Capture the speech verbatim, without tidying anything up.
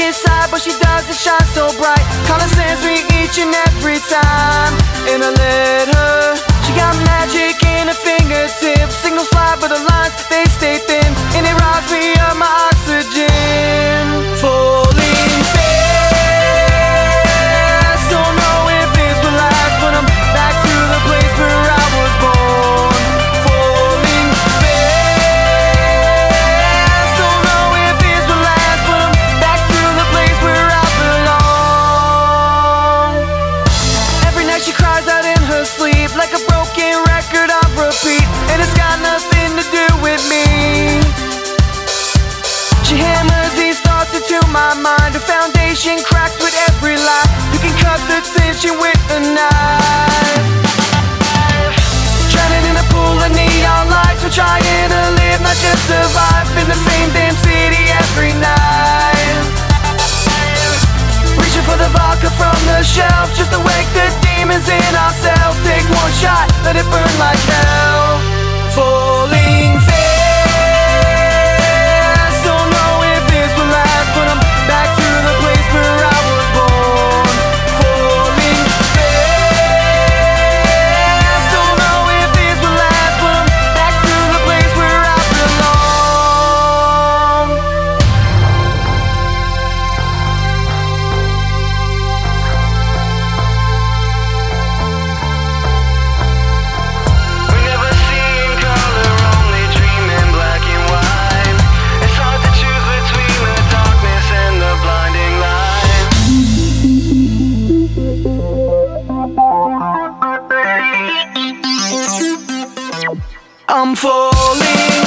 inside, but she doesn't shine so bright. Color sends me each and every time, and I let her. She got magic in her fingertips. Signals fly, but the lines, they stay thin, and it robs me of my oxygen. Falling fast, don't know if this will last, but I'm back to the place where I was born. Falling fast, don't know if this will last, but I'm back to the place where I belong. Every night she cries out in her sleep, like a broken record on repeat, and it's got nothing to do with me. She hammers these thoughts into my mind. Her foundation cracks with every lie. You can cut the tension with a knife. Drowning in a pool of neon lights. We're trying to live, not just survive, in the same damn city every night. Reaching for the vodka from the shelf, just to wake the demons in ourselves. Take one shot, let it burn like hell. Falling fast, don't know if this will last, but I'm back to the place where I was born. Falling fast, don't know if this will last, but I'm back to the place where I belong. We never see in color, only dream in black and white. It's hard to choose between the darkness and the blinding light. I'm falling